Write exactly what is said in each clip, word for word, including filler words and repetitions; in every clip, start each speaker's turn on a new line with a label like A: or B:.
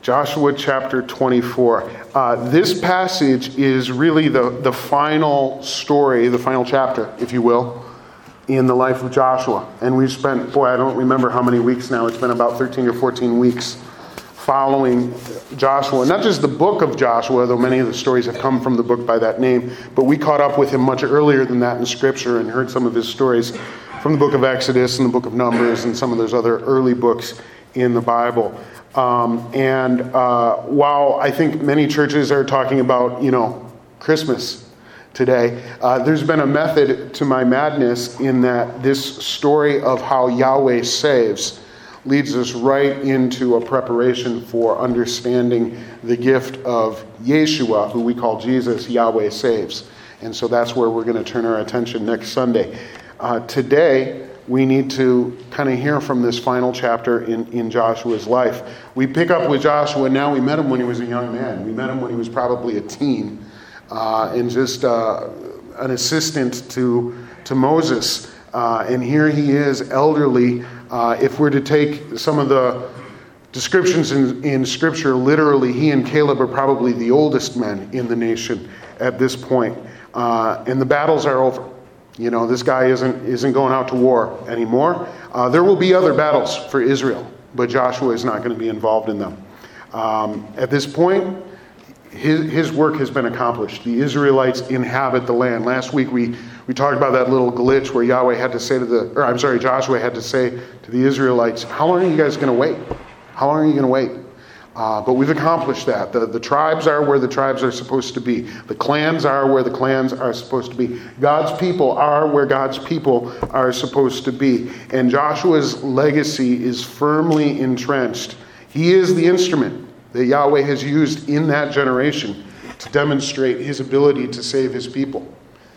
A: Joshua chapter twenty-four. Uh, this passage is really the, the final story, the final chapter, if you will, in the life of Joshua. And we've spent, boy, I don't remember how many weeks now. It's been about thirteen or fourteen weeks following Joshua. Not just the book of Joshua, though many of the stories have come from the book by that name, but we caught up with him much earlier than that in Scripture and heard some of his stories from the book of Exodus and the book of Numbers and some of those other early books in the Bible. Um, and uh, while I think many churches are talking about, you know, Christmas today, uh, there's been a method to my madness in that this story of how Yahweh saves leads us right into a preparation for understanding the gift of Yeshua, who we call Jesus, Yahweh saves. And so that's where we're going to turn our attention next Sunday. Uh, today, we need to kind of hear from this final chapter in, in Joshua's life. We pick up with Joshua now. We met him when he was a young man. We met him when he was probably a teen uh, and just uh, an assistant to, to Moses. Uh, and here he is, elderly. Uh, if we're to take some of the descriptions in, in Scripture literally, he and Caleb are probably the oldest men in the nation at this point. Uh, and the battles are over. You know, this guy isn't isn't going out to war anymore. Uh, there will be other battles for Israel, but Joshua is not going to be involved in them. Um, at this point, his, his work has been accomplished. The Israelites inhabit the land. Last week we, we talked about that little glitch where Yahweh had to say to the, or I'm sorry, Joshua had to say to the Israelites, how long are you guys going to wait? How long are you going to wait? Uh, but we've accomplished that. The, the tribes are where the tribes are supposed to be. The clans are where the clans are supposed to be. God's people are where God's people are supposed to be. And Joshua's legacy is firmly entrenched. He is the instrument that Yahweh has used in that generation to demonstrate his ability to save his people.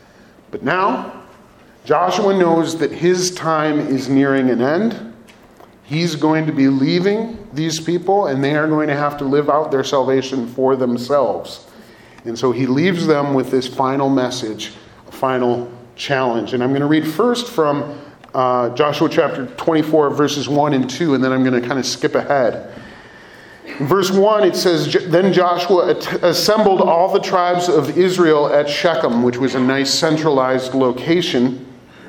A: But now, Joshua knows that his time is nearing an end. He's going to be leaving these people, and they are going to have to live out their salvation for themselves. And so he leaves them with this final message, a final challenge. And I'm going to read first from uh, Joshua chapter twenty-four, verses one and two, and then I'm going to kind of skip ahead. In verse one, it says, Then Joshua assembled all the tribes of Israel at Shechem, which was a nice centralized location.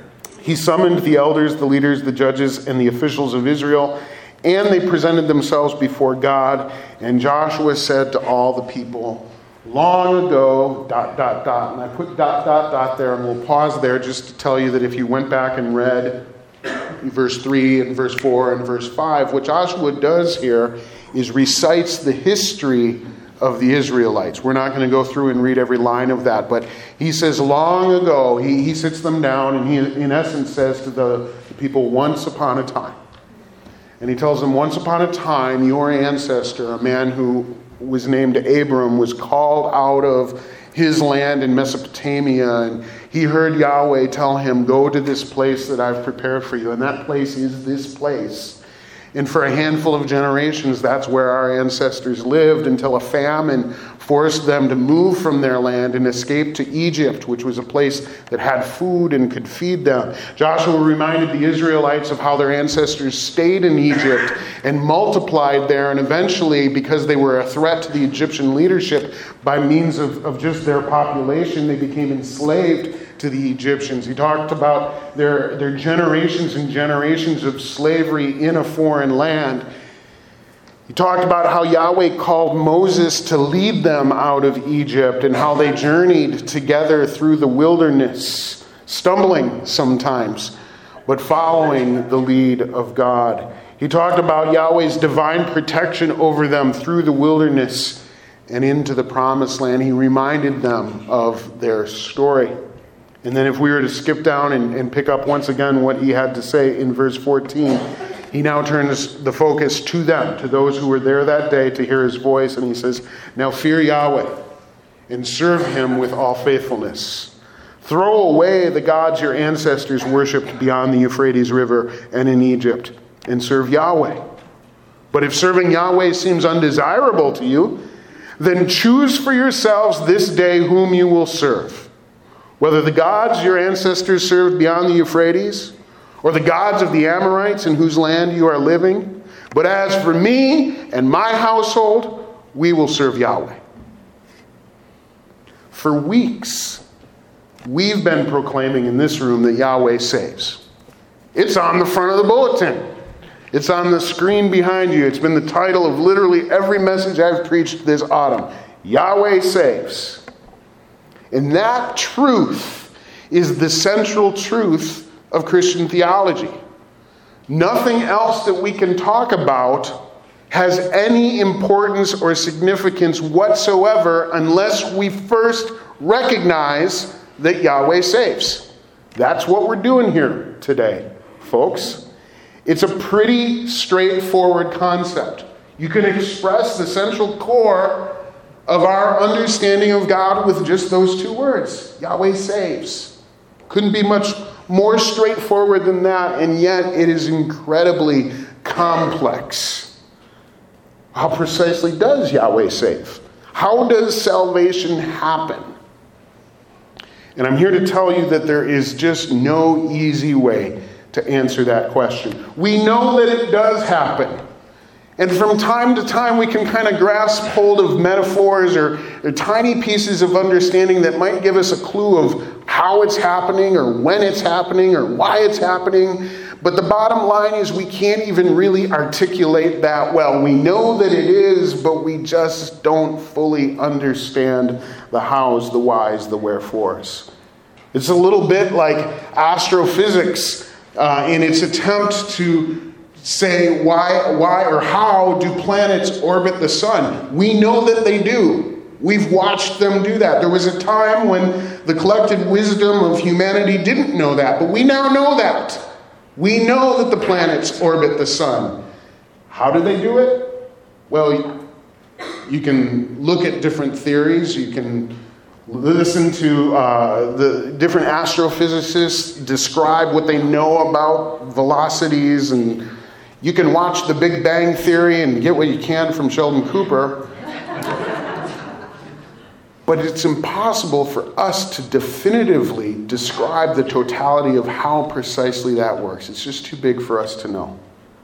A: He summoned the elders, the leaders, the judges, and the officials of Israel, and they presented themselves before God. And Joshua said to all the people, long ago, dot, dot, dot. And I put dot, dot, dot there, and we'll pause there just to tell you that if you went back and read verse three and verse four and verse five, what Joshua does here is recites the history of the Israelites. We're not going to go through and read every line of that, but he says long ago, he, he sits them down and he in essence says to the, the people, once upon a time. And he tells them, once upon a time, your ancestor, a man who was named Abram, was called out of his land in Mesopotamia, and he heard Yahweh tell him, go to this place that I've prepared for you. And that place is this place. And for a handful of generations, that's where our ancestors lived until a famine forced them to move from their land and escape to Egypt, which was a place that had food and could feed them. Joshua reminded the Israelites of how their ancestors stayed in Egypt and multiplied there, and eventually, because they were a threat to the Egyptian leadership by means of, of just their population, they became enslaved to the Egyptians. He talked about their, their generations and generations of slavery in a foreign land. He talked about how Yahweh called Moses to lead them out of Egypt and how they journeyed together through the wilderness, stumbling sometimes, but following the lead of God. He talked about Yahweh's divine protection over them through the wilderness and into the promised land. He reminded them of their story. And then if we were to skip down and, and pick up once again what he had to say in verse fourteen, he now turns the focus to them, to those who were there that day to hear his voice. And he says, now fear Yahweh and serve him with all faithfulness. Throw away the gods your ancestors worshipped beyond the Euphrates River and in Egypt, and serve Yahweh. But if serving Yahweh seems undesirable to you, then choose for yourselves this day whom you will serve. Whether the gods your ancestors served beyond the Euphrates, or the gods of the Amorites in whose land you are living, But as for me and my household, we will serve Yahweh. For weeks, we've been proclaiming in this room that Yahweh saves. It's on the front of the bulletin. It's on the screen behind you. It's been the title of literally every message I've preached this autumn. Yahweh saves. And that truth is the central truth of Christian theology. Nothing else that we can talk about has any importance or significance whatsoever unless we first recognize that Yahweh saves. That's what we're doing here today, folks. It's a pretty straightforward concept. You can express the central core of our understanding of God with just those two words. Yahweh saves. Couldn't be much more straightforward than that, and yet it is incredibly complex. How precisely does Yahweh save? How does salvation happen? And I'm here to tell you that there is just no easy way to answer that question. We know that it does happen. And from time to time, we can kind of grasp hold of metaphors or, or tiny pieces of understanding that might give us a clue of how it's happening or when it's happening or why it's happening. But the bottom line is we can't even really articulate that well. We know that it is, but we just don't fully understand the hows, the whys, the wherefores. It's a little bit like astrophysics uh, in its attempt to say why, why or how do planets orbit the sun. We know that they do. We've watched them do that. There was a time when the collected wisdom of humanity didn't know that, but we now know that. We know that the planets orbit the sun. How do they do it? Well, you can look at different theories. You can listen to uh, the different astrophysicists describe what they know about velocities, and you can watch The Big Bang Theory and get what you can from Sheldon Cooper. But it's impossible for us to definitively describe the totality of how precisely that works. It's just too big for us to know.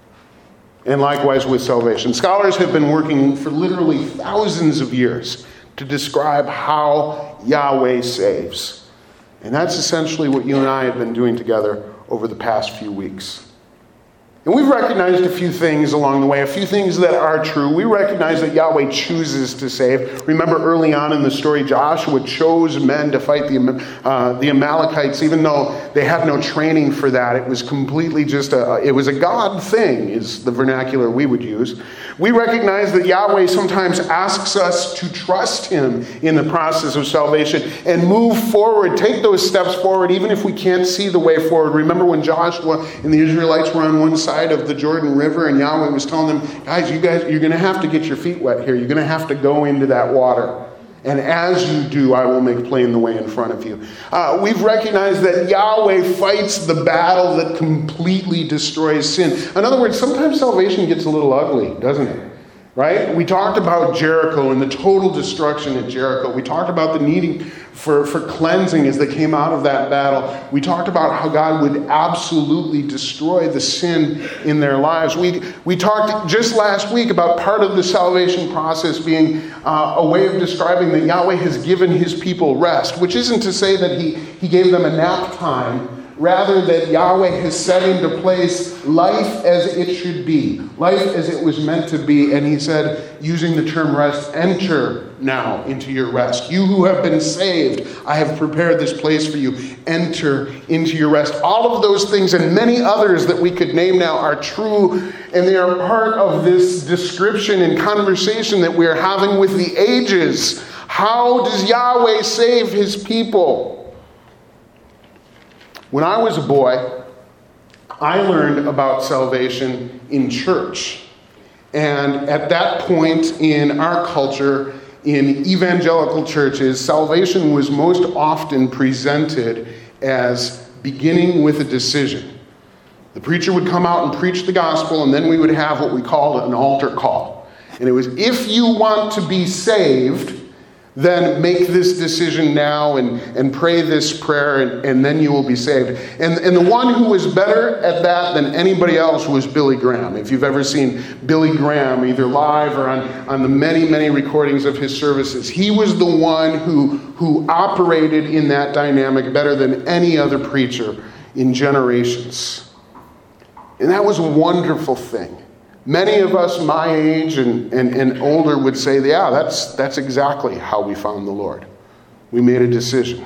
A: And likewise with salvation. Scholars have been working for literally thousands of years to describe how Yahweh saves. And that's essentially what you and I have been doing together over the past few weeks. And we've recognized a few things along the way, a few things that are true. We recognize that Yahweh chooses to save. Remember early on in the story, Joshua chose men to fight the, uh, the Amalekites, even though they had no training for that. It was completely just a, it was a God thing, is the vernacular we would use. We recognize that Yahweh sometimes asks us to trust him in the process of salvation and move forward, take those steps forward, even if we can't see the way forward. Remember when Joshua and the Israelites were on one side of the Jordan River, and Yahweh was telling them, guys, you guys, you're going to have to get your feet wet here. You're going to have to go into that water. And as you do, I will make plain the way in front of you. Uh, we've recognized that Yahweh fights the battle that completely destroys sin. In other words, sometimes salvation gets a little ugly, doesn't it? Right? We talked about Jericho and the total destruction at Jericho. We talked about the needing for, for cleansing as they came out of that battle. We talked about how God would absolutely destroy the sin in their lives. We, we talked just last week about part of the salvation process being uh, a way of describing that Yahweh has given his people rest, which isn't to say that he, he gave them a nap time. Rather, that Yahweh has set into place life as it should be, life as it was meant to be. And he said, using the term rest, enter now into your rest. You who have been saved, I have prepared this place for you. Enter into your rest. All of those things and many others that we could name now are true, and they are part of this description and conversation that we are having with the ages. How does Yahweh save his people? When I was a boy, I learned about salvation in church. And at that point in our culture, in evangelical churches, salvation was most often presented as beginning with a decision. The preacher would come out and preach the gospel, and then we would have what we called an altar call. And it was, if you want to be saved, then make this decision now and, and pray this prayer, and, and then you will be saved. And, and the one who was better at that than anybody else was Billy Graham. If you've ever seen Billy Graham, either live or on, on the many, many recordings of his services, he was the one who, who operated in that dynamic better than any other preacher in generations. And that was a wonderful thing. Many of us my age and, and, and older would say, yeah, that's, that's exactly how we found the Lord. We made a decision.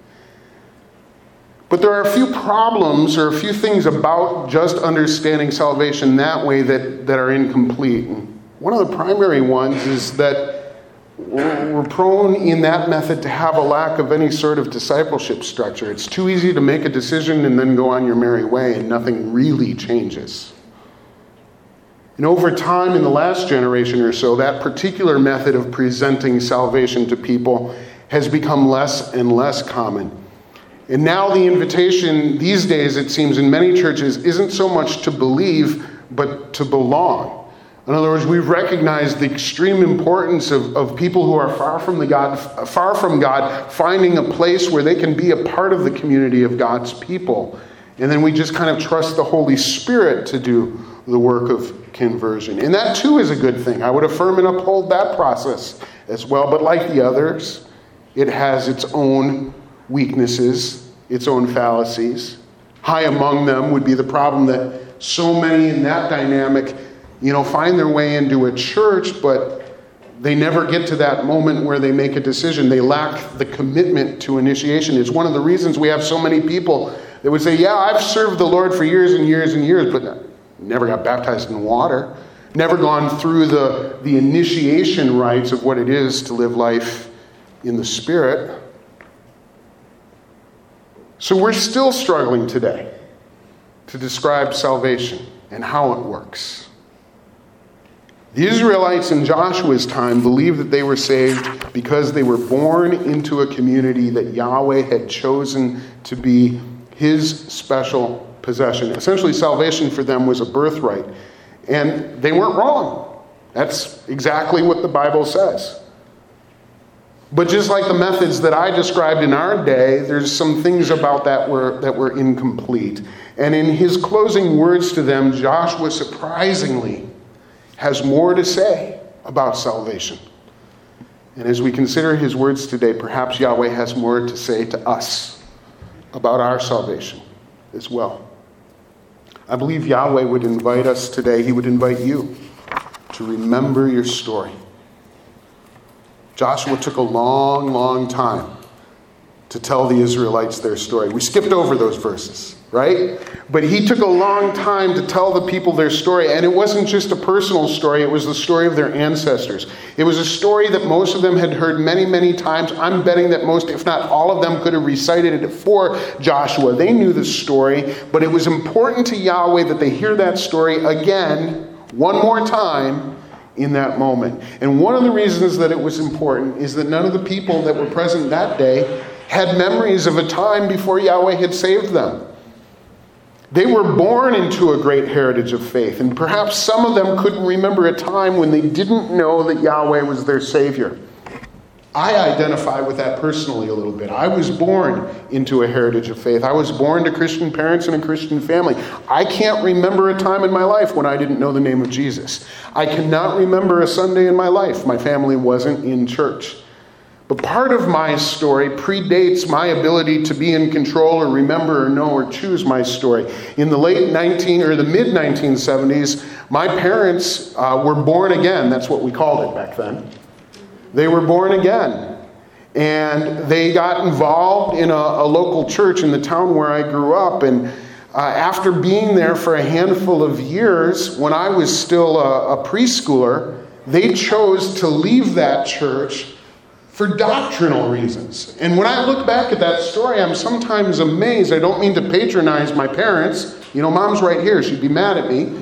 A: But there are a few problems or a few things about just understanding salvation that way that, that are incomplete. And one of the primary ones is that we're prone in that method to have a lack of any sort of discipleship structure. It's too easy to make a decision and then go on your merry way and nothing really changes. And over time, in the last generation or so, that particular method of presenting salvation to people has become less and less common. And now the invitation these days, it seems, in many churches isn't so much to believe, but to belong. In other words, we've recognized the extreme importance of, of people who are far from the God, far from God, finding a place where they can be a part of the community of God's people. And then we just kind of trust the Holy Spirit to do the work of conversion. And that too is a good thing. I would affirm and uphold that process as well. But like the others, it has its own weaknesses, its own fallacies. High among them would be the problem that so many in that dynamic, you know, find their way into a church, but they never get to that moment where they make a decision. They lack the commitment to initiation. It's one of the reasons we have so many people that would say, yeah, I've served the Lord for years and years and years, but never got baptized in water, never gone through the, the initiation rites of what it is to live life in the Spirit. So we're still struggling today to describe salvation and how it works. The Israelites in Joshua's time believed that they were saved because they were born into a community that Yahweh had chosen to be his special possession. Essentially, salvation for them was a birthright. And they weren't wrong. That's exactly what the Bible says. But just like the methods that I described in our day, there's some things about that were, that were incomplete. And in his closing words to them, Joshua surprisingly has more to say about salvation. And as we consider his words today, perhaps Yahweh has more to say to us about our salvation as well. I believe Yahweh would invite us today, he would invite you to remember your story. Joshua took a long, long time to tell the Israelites their story. We skipped over those verses, right? But he took a long time to tell the people their story. And it wasn't just a personal story. It was the story of their ancestors. It was a story that most of them had heard many, many times. I'm betting that most, if not all of them, could have recited it for Joshua. They knew the story. But it was important to Yahweh that they hear that story again, one more time, in that moment. And one of the reasons that it was important is that none of the people that were present that day had memories of a time before Yahweh had saved them. They were born into a great heritage of faith, and perhaps some of them couldn't remember a time when they didn't know that Yahweh was their Savior. I identify with that personally a little bit. I was born into a heritage of faith. I was born to Christian parents and a Christian family. I can't remember a time in my life when I didn't know the name of Jesus. I cannot remember a Sunday in my life my family wasn't in church. But part of my story predates my ability to be in control or remember or know or choose my story. In the late nineteen or the mid nineteen seventies, my parents uh, were born again. That's what we called it back then. They were born again. And they got involved in a, a local church in the town where I grew up. And uh, after being there for a handful of years, when I was still a, a preschooler, they chose to leave that church for doctrinal reasons. And when I look back at that story, I'm sometimes amazed. I don't mean to patronize my parents. You know, Mom's right here. She'd be mad at me.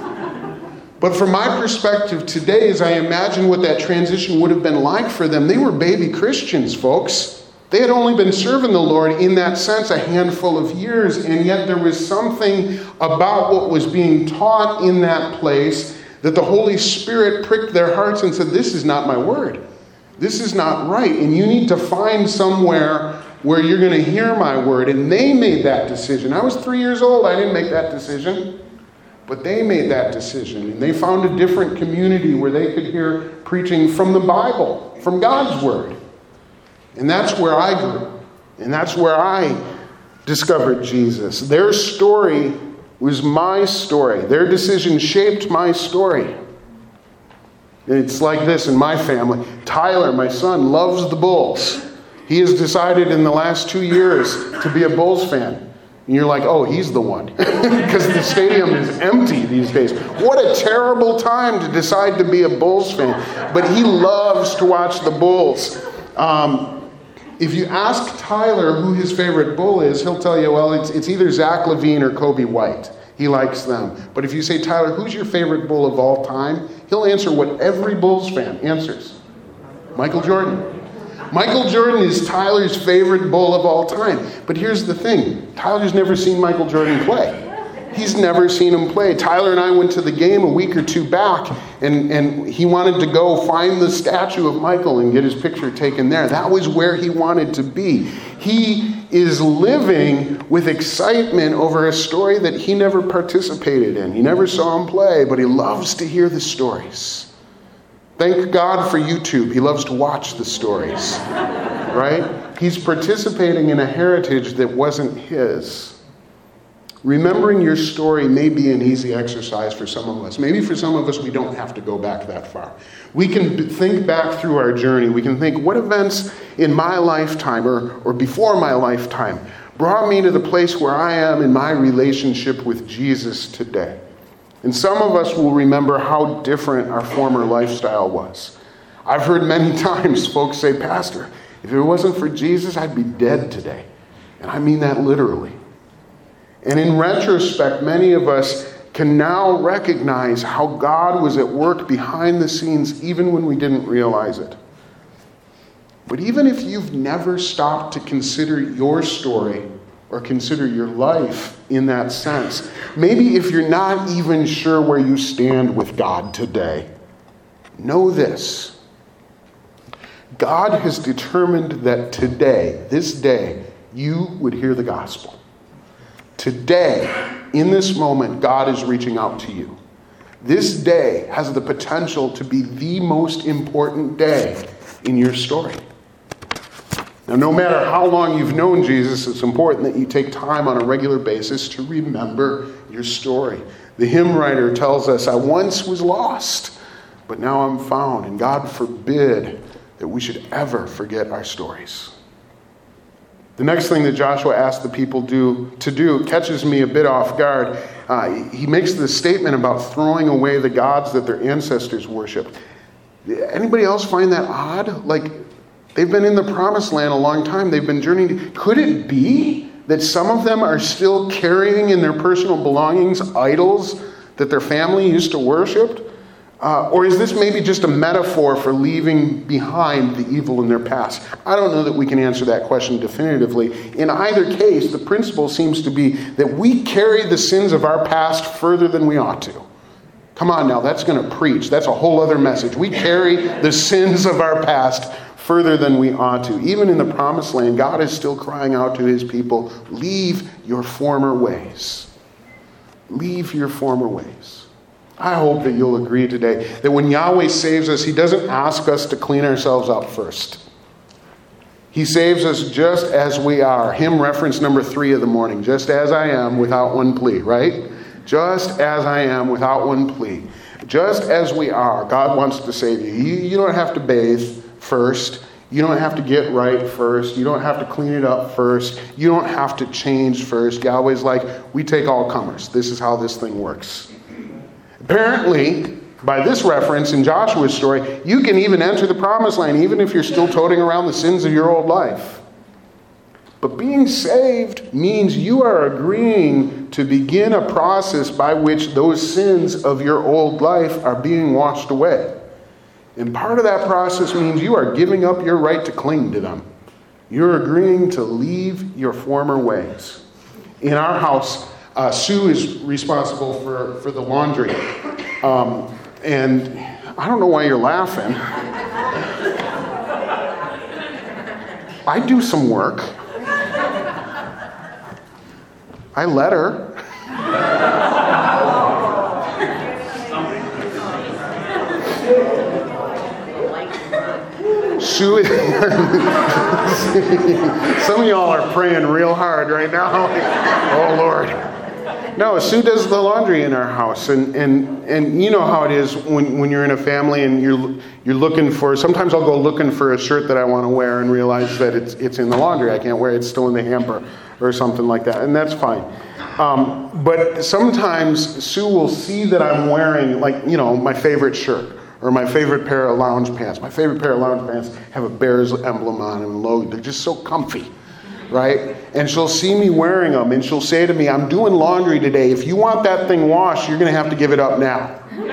A: But from my perspective today, as I imagine what that transition would have been like for them, they were baby Christians, folks. They had only been serving the Lord in that sense a handful of years, and yet there was something about what was being taught in that place that the Holy Spirit pricked their hearts and said, this is not my word. This is not right. And you need to find somewhere where you're going to hear my word. And they made that decision. I was three years old. I didn't make that decision. But they made that decision. And they found a different community where they could hear preaching from the Bible, from God's word. And that's where I grew. And that's where I discovered Jesus. Their story was my story. Their decision shaped my story. It's like this in my family. Tyler, my son, loves the Bulls. He has decided in the last two years to be a Bulls fan. And you're like, oh, he's the one. Because the stadium is empty these days. What a terrible time to decide to be a Bulls fan. But he loves to watch the Bulls. Um, if you ask Tyler who his favorite Bull is, he'll tell you, well, it's, it's either Zach LaVine or Kobe White. He likes them. But if you say, Tyler, who's your favorite Bull of all time? He'll answer what every Bulls fan answers. Michael Jordan. Michael Jordan is Tyler's favorite Bull of all time. But here's the thing. Tyler's never seen Michael Jordan play. He's never seen him play. Tyler and I went to the game a week or two back, and, and he wanted to go find the statue of Michael and get his picture taken there. That was where he wanted to be. He is living with excitement over a story that he never participated in. He never saw him play, but he loves to hear the stories. Thank God for YouTube. He loves to watch the stories, right? He's participating in a heritage that wasn't his. Remembering your story may be an easy exercise for some of us. Maybe for some of us, we don't have to go back that far. We can think back through our journey. We can think, what events in my lifetime or, or before my lifetime brought me to the place where I am in my relationship with Jesus today? And some of us will remember how different our former lifestyle was. I've heard many times folks say, Pastor, if it wasn't for Jesus, I'd be dead today. And I mean that literally. And in retrospect, many of us can now recognize how God was at work behind the scenes even when we didn't realize it. But even if you've never stopped to consider your story or consider your life in that sense, maybe if you're not even sure where you stand with God today, know this. God has determined that today, this day, you would hear the gospel. Today, in this moment, God is reaching out to you. This day has the potential to be the most important day in your story. Now, no matter how long you've known Jesus, it's important that you take time on a regular basis to remember your story. The hymn writer tells us, I once was lost, but now I'm found. And God forbid that we should ever forget our stories. The next thing that Joshua asked the people do, to do catches me a bit off guard. Uh, he makes this statement about throwing away the gods that their ancestors worshipped. Anybody else find that odd? Like, they've been in the promised land a long time. They've been journeying. Could it be that some of them are still carrying in their personal belongings idols that their family used to worship? Uh, or is this maybe just a metaphor for leaving behind the evil in their past? I don't know that we can answer that question definitively. In either case, the principle seems to be that we carry the sins of our past further than we ought to. Come on now, that's going to preach. That's a whole other message. We carry the sins of our past further than we ought to. Even in the promised land, God is still crying out to his people, leave your former ways. Leave your former ways. I hope that you'll agree today that when Yahweh saves us, he doesn't ask us to clean ourselves up first. He saves us just as we are. Hymn reference number three of the morning. Just as I am without one plea, right? Just as I am without one plea. Just as we are, God wants to save you. You, you don't have to bathe first. You don't have to get right first. You don't have to clean it up first. You don't have to change first. Yahweh's like, we take all comers. This is how this thing works. Apparently, by this reference in Joshua's story, you can even enter the promised land, even if you're still toting around the sins of your old life. But being saved means you are agreeing to begin a process by which those sins of your old life are being washed away. And part of that process means you are giving up your right to cling to them. You're agreeing to leave your former ways. In our house, Uh, Sue is responsible for, for the laundry. Um, and I don't know why you're laughing. I do some work. I let her. Sue, some of y'all are praying real hard right now. Oh, Lord. No, Sue does the laundry in our house. And, and, and you know how it is when, when you're in a family and you're you're looking for, sometimes I'll go looking for a shirt that I want to wear and realize that it's it's in the laundry. I can't wear it. It's still in the hamper or something like that. And that's fine. Um, but sometimes Sue will see that I'm wearing, like, you know, my favorite shirt. Or my favorite pair of lounge pants. My favorite pair of lounge pants have a Bears emblem on them and logo. They're just so comfy, right? And she'll see me wearing them, and she'll say to me, I'm doing laundry today. If you want that thing washed, you're going to have to give it up now.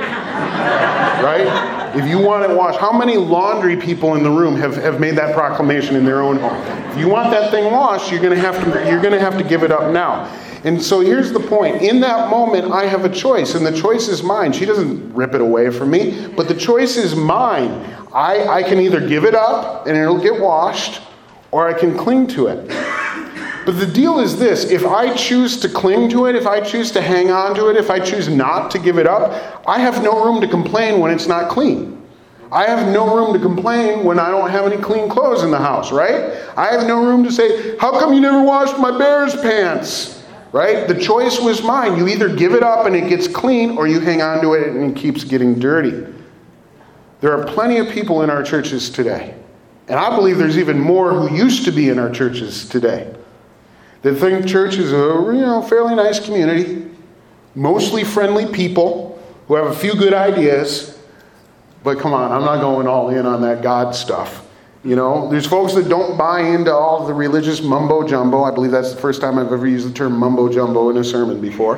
A: Right? If you want it washed. How many laundry people in the room have, have made that proclamation in their own home? If you want that thing washed, you're going to have to you're going to have to give it up now. And so here's the point. In that moment, I have a choice, and the choice is mine. She doesn't rip it away from me, but the choice is mine. I, I can either give it up, and it'll get washed, or I can cling to it. But the deal is this. If I choose to cling to it, if I choose to hang on to it, if I choose not to give it up, I have no room to complain when it's not clean. I have no room to complain when I don't have any clean clothes in the house, right? I have no room to say, how come you never washed my Bears pants? Right? The choice was mine. You either give it up and it gets clean, or you hang on to it and it keeps getting dirty. There are plenty of people in our churches today, and I believe there's even more who used to be in our churches today, that think church is a you know fairly nice community, mostly friendly people who have a few good ideas, but come on, I'm not going all in on that God stuff. You know, there's folks that don't buy into all the religious mumbo jumbo. I believe that's the first time I've ever used the term mumbo jumbo in a sermon before.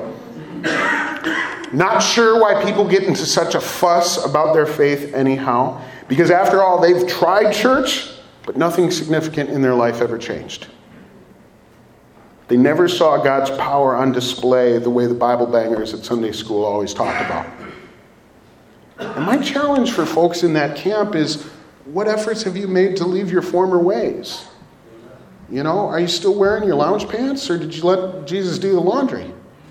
A: Not sure why people get into such a fuss about their faith anyhow. Because after all, they've tried church, but nothing significant in their life ever changed. They never saw God's power on display the way the Bible bangers at Sunday school always talked about. And my challenge for folks in that camp is, what efforts have you made to leave your former ways? You know, are you still wearing your lounge pants, or did you let Jesus do the laundry?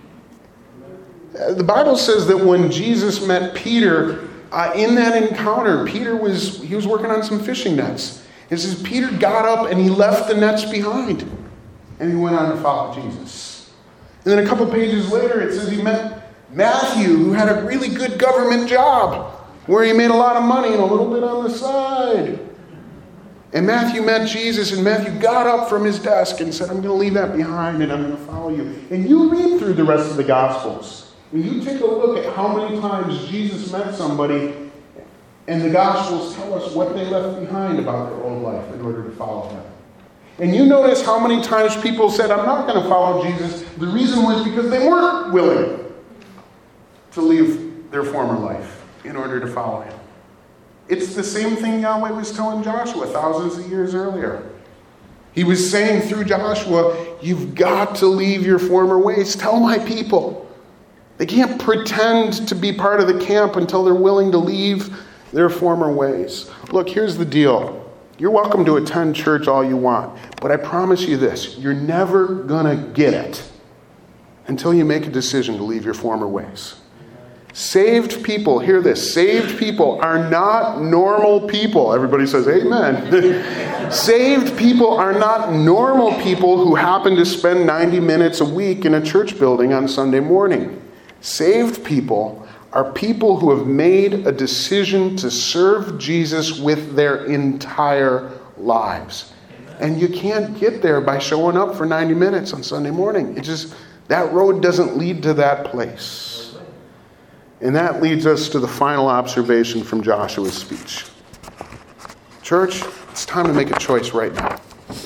A: The Bible says that when Jesus met Peter, uh, in that encounter, Peter was, he was working on some fishing nets. It says Peter got up and he left the nets behind. And he went on to follow Jesus. And then a couple pages later, it says he met Matthew, who had a really good government job, where he made a lot of money and a little bit on the side. And Matthew met Jesus, and Matthew got up from his desk and said, I'm going to leave that behind and I'm going to follow you. And you read through the rest of the Gospels, and you take a look at how many times Jesus met somebody, and the Gospels tell us what they left behind about their old life in order to follow him. And you notice how many times people said, I'm not going to follow Jesus. The reason was because they weren't willing to leave their former life in order to follow him. It's the same thing Yahweh was telling Joshua thousands of years earlier. He was saying through Joshua, you've got to leave your former ways. Tell my people. They can't pretend to be part of the camp until they're willing to leave their former ways. Look, here's the deal. You're welcome to attend church all you want, but I promise you this, you're never going to get it until you make a decision to leave your former ways. Saved people, hear this, saved people are not normal people. Everybody says amen. Saved people are not normal people who happen to spend ninety minutes a week in a church building on Sunday morning. Saved people are people who have made a decision to serve Jesus with their entire lives. And you can't get there by showing up for ninety minutes on Sunday morning. It just, that road doesn't lead to that place. And that leads us to the final observation from Joshua's speech. Church, it's time to make a choice right now.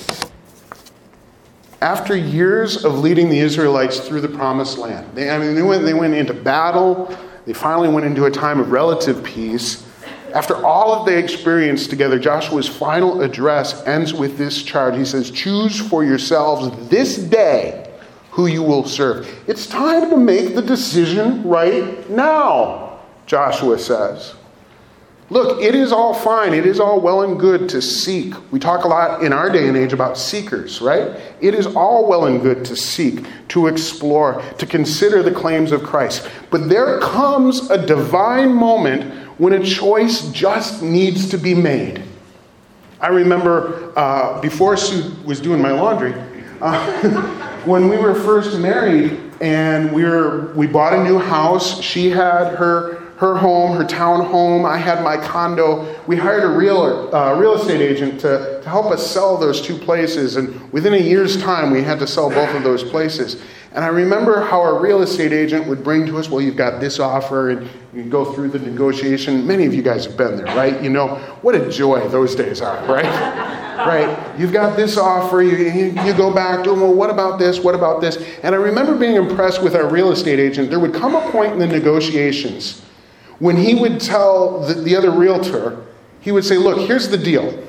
A: After years of leading the Israelites through the promised land, they, I mean, they went, they went into battle. They finally went into a time of relative peace. After all of they experienced together, Joshua's final address ends with this charge. He says, choose for yourselves this day who you will serve. It's time to make the decision right now, Joshua says. Look, it is all fine. It is all well and good to seek. We talk a lot in our day and age about seekers, right? It is all well and good to seek, to explore, to consider the claims of Christ. But there comes a divine moment when a choice just needs to be made. I remember uh, before Sue was doing my laundry, uh, when we were first married and we were we bought a new house. She had her her home, her town home. I had my condo. We hired a real uh, real estate agent to, to help us sell those two places. And within a year's time, we had to sell both of those places. And I remember how our real estate agent would bring to us, well, you've got this offer, and you go through the negotiation. Many of you guys have been there, right? You know, what a joy those days are, right? Right? You've got this offer, you, you, you go back to them, well, what about this, what about this? And I remember being impressed with our real estate agent. There would come a point in the negotiations when he would tell the, the other realtor, he would say, look, here's the deal.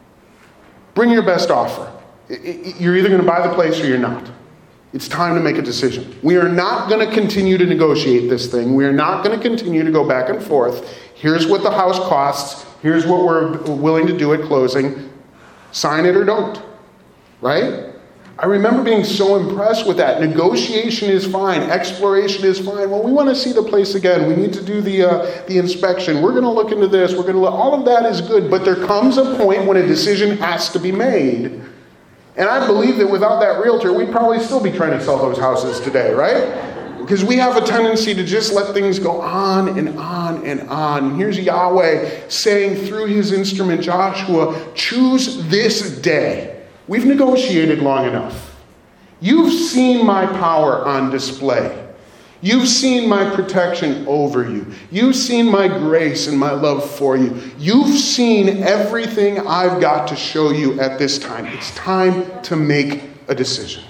A: Bring your best offer. You're either going to buy the place or you're not. It's time to make a decision. We are not going to continue to negotiate this thing. We are not going to continue to go back and forth. Here's what the house costs. Here's what we're willing to do at closing. Sign it or don't. Right? I remember being so impressed with that. Negotiation is fine. Exploration is fine. Well, we want to see the place again. We need to do the uh, the inspection. We're going to look into this. We're going to look. All of that is good. But there comes a point when a decision has to be made. And I believe that without that realtor, we'd probably still be trying to sell those houses today, right? Because we have a tendency to just let things go on and on and on. And here's Yahweh saying through his instrument, Joshua, choose this day. We've negotiated long enough. You've seen my power on display. You've seen my protection over you. You've seen my grace and my love for you. You've seen everything I've got to show you at this time. It's time to make a decision.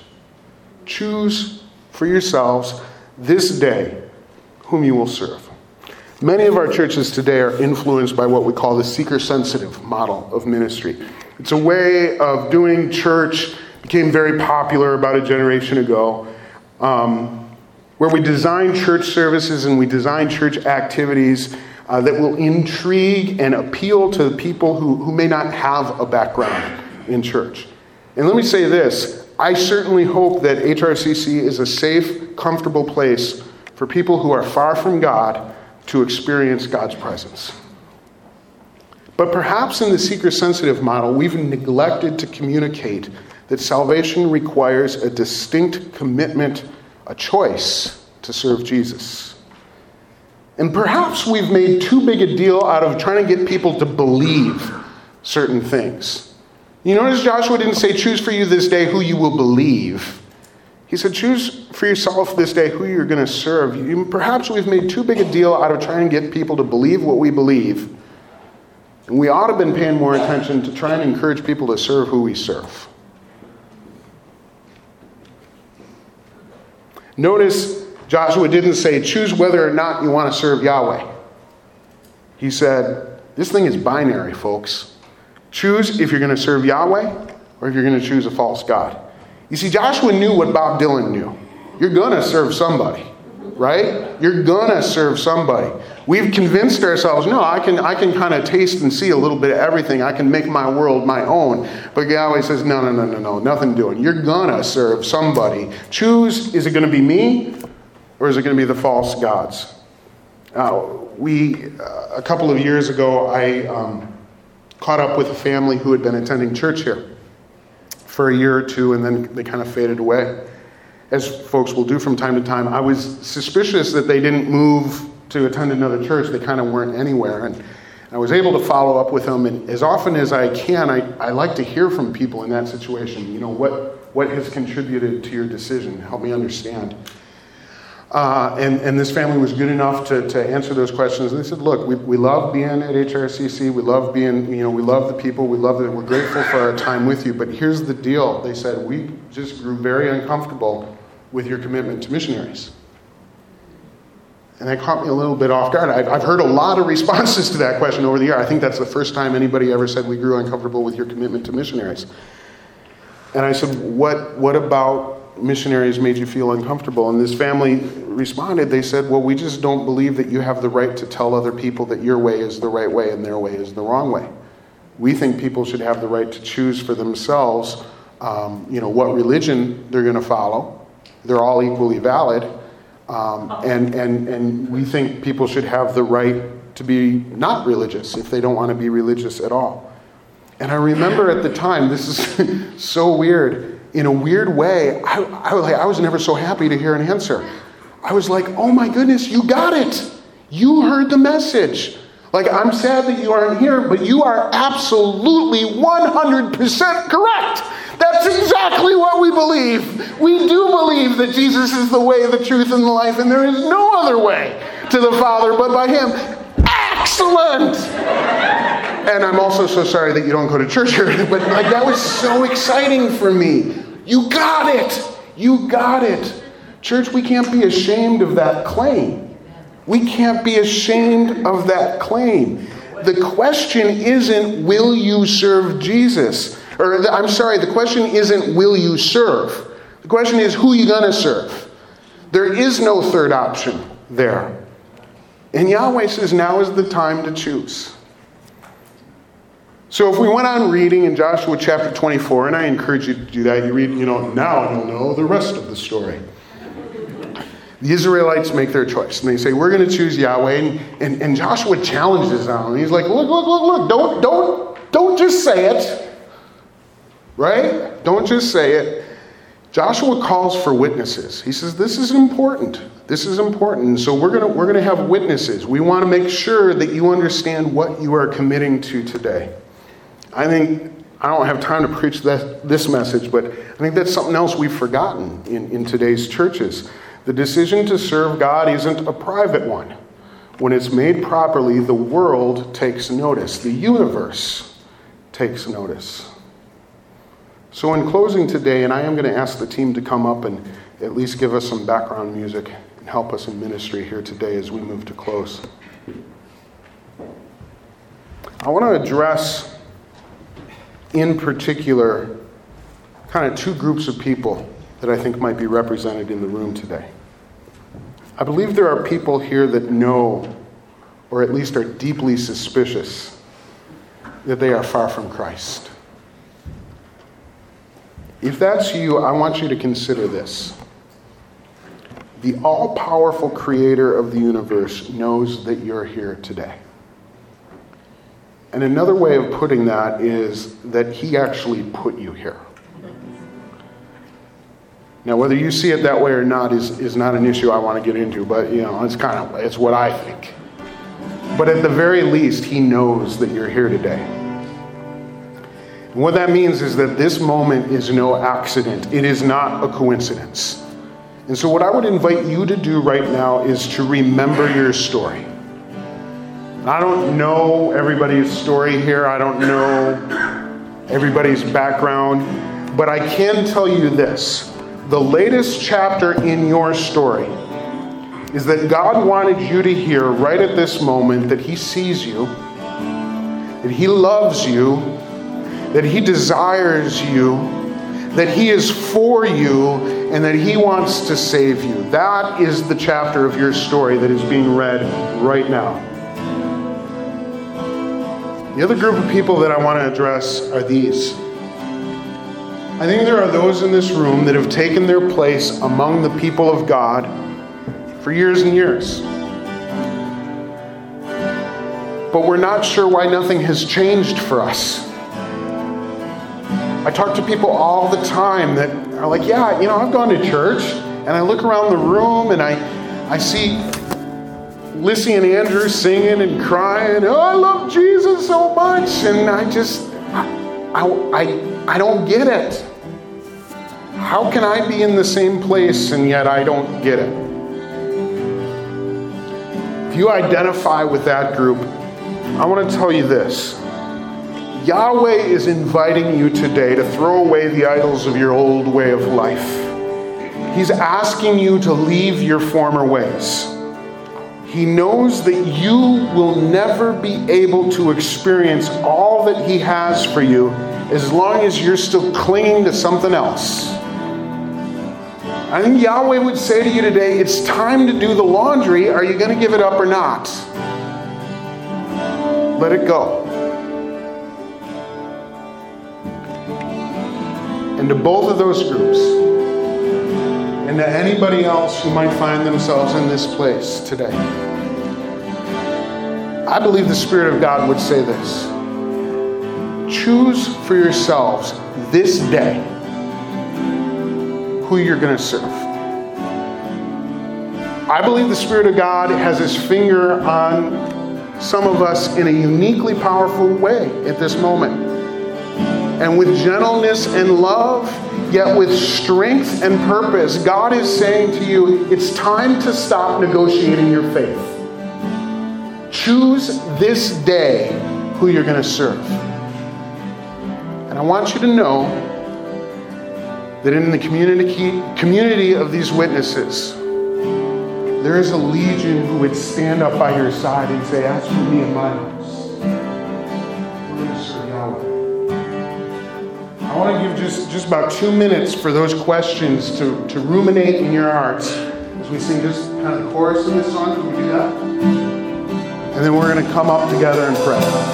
A: Choose for yourselves this day whom you will serve. Many of our churches today are influenced by what we call the seeker-sensitive model of ministry. It's a way of doing church, became very popular about a generation ago, um, where we design church services and we design church activities uh, that will intrigue and appeal to people who, who may not have a background in church. And let me say this, I certainly hope that H R C C is a safe, comfortable place for people who are far from God to experience God's presence. But perhaps in the seeker-sensitive model, we've neglected to communicate that salvation requires a distinct commitment, a choice to serve Jesus. And perhaps we've made too big a deal out of trying to get people to believe certain things. You notice Joshua didn't say, choose for you this day who you will believe. He said, choose for yourself this day who you're going to serve. Perhaps we've made too big a deal out of trying to get people to believe what we believe. And we ought to have been paying more attention to try and encourage people to serve who we serve. Notice Joshua didn't say, choose whether or not you want to serve Yahweh. He said, this thing is binary, folks. Choose if you're going to serve Yahweh or if you're going to choose a false god. You see, Joshua knew what Bob Dylan knew. You're going to serve somebody, right? You're going to serve somebody. We've convinced ourselves, no, I can I can kind of taste and see a little bit of everything. I can make my world my own. But Yahweh says, no, no, no, no, no, nothing doing. You're going to serve somebody. Choose, is it going to be me or is it going to be the false gods? Uh, we, uh, a couple of years ago, I um, caught up with a family who had been attending church here for a year or two, and then they kind of faded away, as folks will do from time to time. I was suspicious that they didn't move to attend another church. They kind of weren't anywhere, and I was able to follow up with them, and as often as I can, I, I like to hear from people in that situation. You know, what, what has contributed to your decision? Help me understand. Uh, and, and this family was good enough to, to answer those questions. And they said, look, we, we love being at H R C C. We love being, you know, we love the people. We love that we're grateful for our time with you. But here's the deal. They said, we just grew very uncomfortable with your commitment to missionaries. And that caught me a little bit off guard. I've, I've heard a lot of responses to that question over the year. I think that's the first time anybody ever said we grew uncomfortable with your commitment to missionaries. And I said, what, what about missionaries made you feel uncomfortable? And this family responded, they said, well, we just don't believe that you have the right to tell other people that your way is the right way and their way is the wrong way. We think people should have the right to choose for themselves, um, you know, what religion they're going to follow. They're all equally valid. Um, and, and, and we think people should have the right to be not religious if they don't want to be religious at all. And I remember at the time, this is so weird, in a weird way, I, I, I was never so happy to hear an answer. I was like, oh my goodness, you got it. You heard the message. Like, I'm sad that you aren't here, but you are absolutely one hundred percent correct. That's exactly what we believe. We do believe that Jesus is the way, the truth, and the life, and there is no other way to the Father but by him. Excellent! And I'm also so sorry that you don't go to church here, but like that was so exciting for me. You got it! You got it! Church, we can't be ashamed of that claim. We can't be ashamed of that claim. The question isn't, will you serve Jesus? Or, I'm sorry, the question isn't, will you serve? The question is, who are you going to serve? There is no third option there. And Yahweh says, now is the time to choose. So if we went on reading in Joshua chapter twenty-four, and I encourage you to do that, you read, you know, now you'll know the rest of the story. The Israelites make their choice, and they say, we're going to choose Yahweh. And, and, and Joshua challenges them. He's like, look, look, look, look, don't, don't, don't just say it. Right? Don't just say it. Joshua calls for witnesses. He says, this is important. This is important. And so we're going to, we're going to have witnesses. We want to make sure that you understand what you are committing to today. I think, I don't have time to preach that, this message, but I think that's something else we've forgotten in, in today's churches. The decision to serve God isn't a private one. When it's made properly, the world takes notice. The universe takes notice. So in closing today, and I am going to ask the team to come up and at least give us some background music and help us in ministry here today as we move to close. I want to address, in particular, kind of two groups of people that I think might be represented in the room today. I believe there are people here that know, or at least are deeply suspicious, that they are far from Christ. If that's you, I want you to consider this. The all-powerful creator of the universe knows that you're here today. And another way of putting that is that he actually put you here. Now, whether you see it that way or not is, is not an issue I want to get into, but, you know, it's kind of, it's what I think. But at the very least, he knows that you're here today. And what that means is that this moment is no accident. It is not a coincidence. And so what I would invite you to do right now is to remember your story. I don't know everybody's story here. I don't know everybody's background. But I can tell you this. The latest chapter in your story is that God wanted you to hear right at this moment that he sees you, that he loves you, that he desires you, that he is for you, and that he wants to save you. That is the chapter of your story that is being read right now. The other group of people that I want to address are these. I think there are those in this room that have taken their place among the people of God for years and years. But we're not sure why nothing has changed for us. I talk to people all the time that are like, yeah, you know, I've gone to church, and I look around the room and I, I see Lissy and Andrew singing and crying, oh, I love Jesus so much, and I just, I, I, I don't get it. How can I be in the same place and yet I don't get it? If you identify with that group, I want to tell you this. Yahweh is inviting you today to throw away the idols of your old way of life. He's asking you to leave your former ways. He knows that you will never be able to experience all that he has for you as long as you're still clinging to something else. I think Yahweh would say to you today, it's time to do the laundry. Are you going to give it up or not? Let it go. And to both of those groups, and to anybody else who might find themselves in this place today, I believe the Spirit of God would say this. Choose for yourselves this day who you're going to serve. I believe the Spirit of God has his finger on some of us in a uniquely powerful way at this moment. And with gentleness and love, yet with strength and purpose, God is saying to you, it's time to stop negotiating your faith. Choose this day who you're going to serve. And I want you to know that in the community, community of these witnesses, there is a legion who would stand up by your side and say, as for me and my house, we're going to serve Yahweh. I want to give just, just about two minutes for those questions to, to ruminate in your hearts as we sing just kind of the chorus in this song. Can we do that? And then we're going to come up together and pray.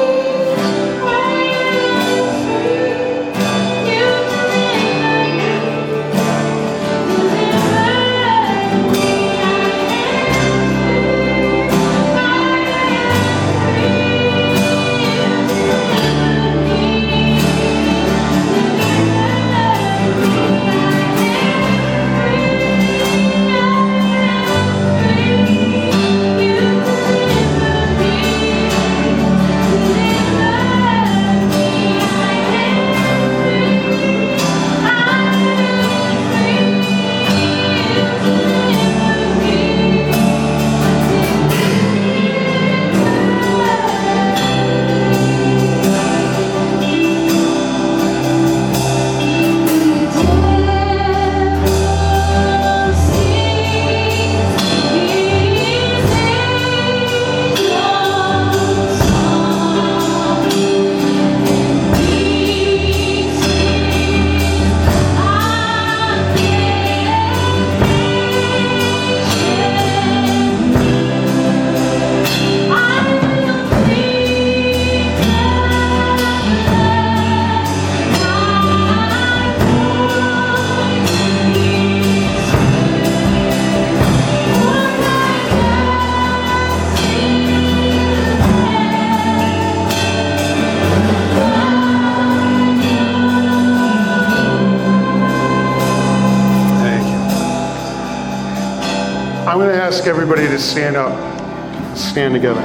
A: I'm going to ask everybody to stand up, stand together.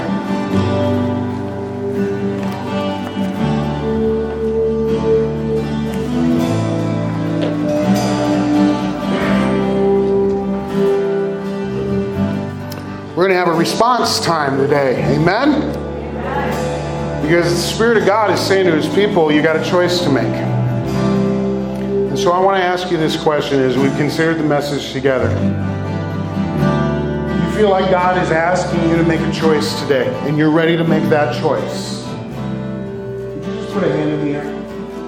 A: We're going to have a response time today. Amen? Because the Spirit of God is saying to his people, you got a choice to make. And so I want to ask you this question as we've considered the message together. You feel like God is asking you to make a choice today, and you're ready to make that choice. Would you just put a hand in the air?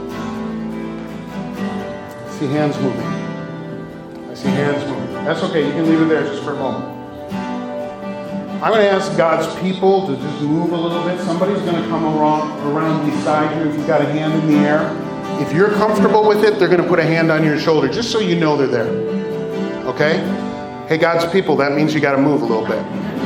A: I see hands moving. I see hands moving. That's okay. You can leave it there just for a moment. I'm going to ask God's people to just move a little bit. Somebody's going to come around, around beside you if you've got a hand in the air. If you're comfortable with it, they're going to put a hand on your shoulder just so you know they're there. Okay? Hey, God's people, that means you got to move a little bit.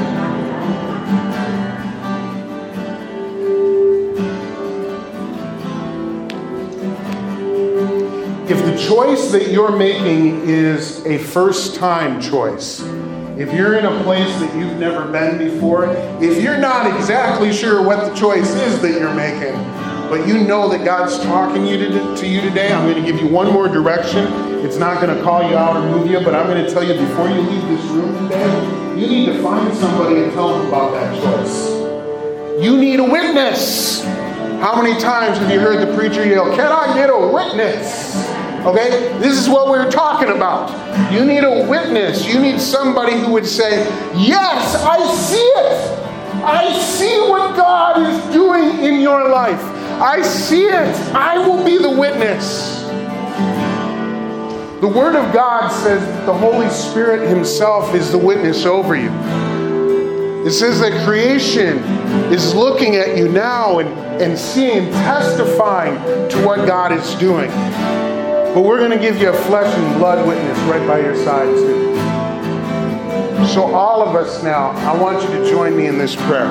A: If the choice that you're making is a first-time choice, if you're in a place that you've never been before, if you're not exactly sure what the choice is that you're making, but you know that God's talking you to, to you today, I'm going to give you one more direction. It's not going to call you out or move you, but I'm going to tell you before you leave this room today, you need to find somebody and tell them about that choice. You need a witness. How many times have you heard the preacher yell, "Can I get a witness?" Okay? This is what we're talking about. You need a witness. You need somebody who would say, "Yes, I see it. I see what God is doing in your life. I see it. I will be the witness." The Word of God says that the Holy Spirit Himself is the witness over you. It says that creation is looking at you now and, and seeing, testifying to what God is doing. But we're going to give you a flesh and blood witness right by your side too. So all of us now, I want you to join me in this prayer.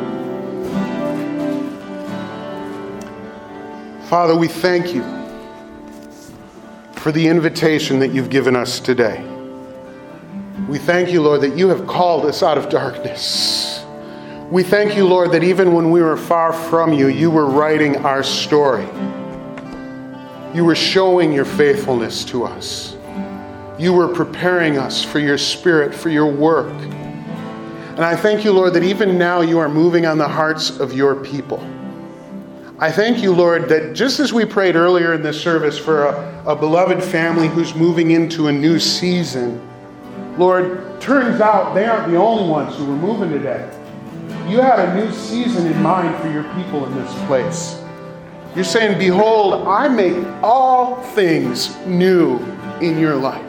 A: Father, we thank you for the invitation that you've given us today. We thank you, Lord, that you have called us out of darkness. We thank you, Lord, that even when we were far from you, you were writing our story. You were showing your faithfulness to us. You were preparing us for your Spirit, for your work. And I thank you, Lord, that even now you are moving on the hearts of your people. I thank you, Lord, that just as we prayed earlier in this service for a, a beloved family who's moving into a new season, Lord, turns out they aren't the only ones who were moving today. You had a new season in mind for your people in this place. You're saying, behold, I make all things new in your life.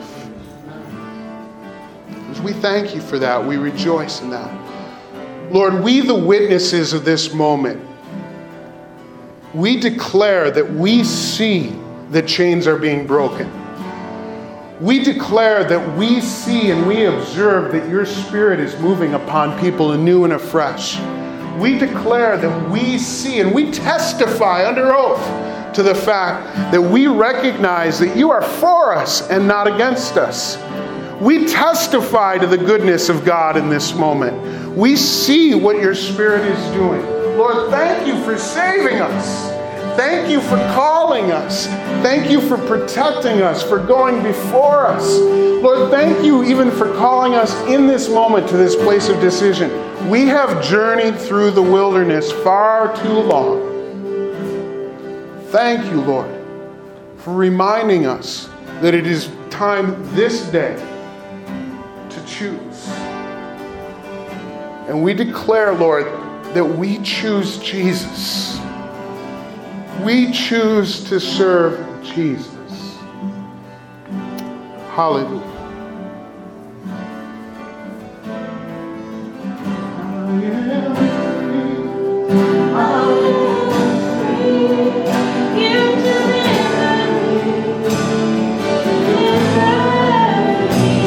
A: As we thank you for that, we rejoice in that. Lord, we the witnesses of this moment, we declare that we see that chains are being broken. We declare that we see and we observe that your Spirit is moving upon people anew and afresh. We declare that we see and we testify under oath to the fact that we recognize that you are for us and not against us. We testify to the goodness of God in this moment. We see what your Spirit is doing. Lord, thank you for saving us. Thank you for calling us. Thank you for protecting us, for going before us. Lord, thank you even for calling us in this moment to this place of decision. We have journeyed through the wilderness far too long. Thank you, Lord, for reminding us that it is time this day to choose. And we declare, Lord, that we choose Jesus. We choose to serve Jesus. Hallelujah.